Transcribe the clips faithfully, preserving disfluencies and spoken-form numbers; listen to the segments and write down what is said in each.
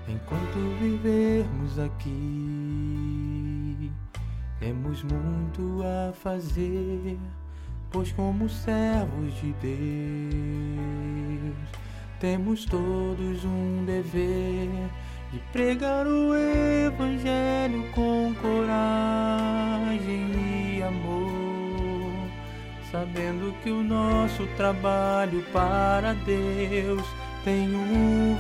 Enquanto vivermos aqui, temos muito a fazer, pois como servos de Deus, temos todos um dever de pregar o Evangelho com coragem e amor, sabendo que o nosso trabalho para Deus tem um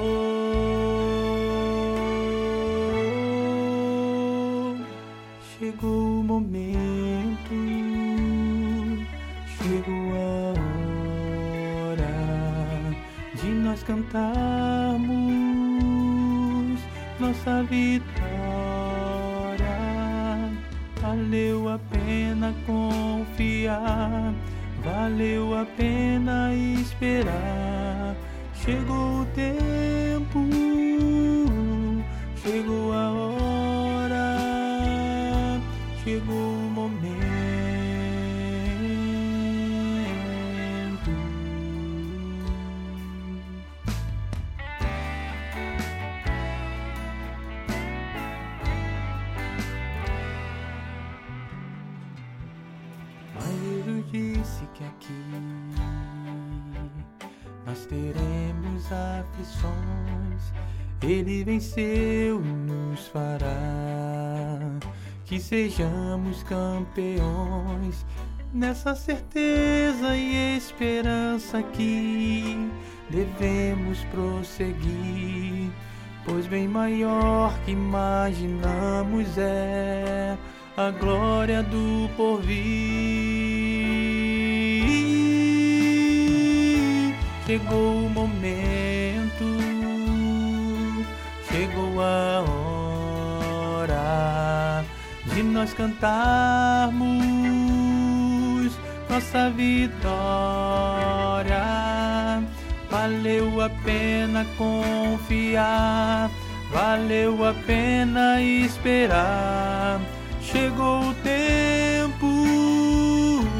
valor. Chegou o momento, chegou a hora de nós cantarmos nossa vitória. Valeu a pena confiar, valeu a pena esperar. Chegou o tempo, chegou a hora, chegou o momento. Mas Jesus disse que aqui nós teremos aflições, Ele venceu e nos fará que sejamos campeões. Nessa certeza e esperança que devemos prosseguir, pois bem maior que imaginamos é a glória do porvir. Chegou o momento, chegou a hora de nós cantarmos nossa vitória. Valeu a pena confiar, valeu a pena esperar. Chegou o tempo,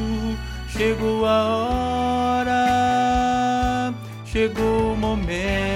chegou a hora, chegou o momento.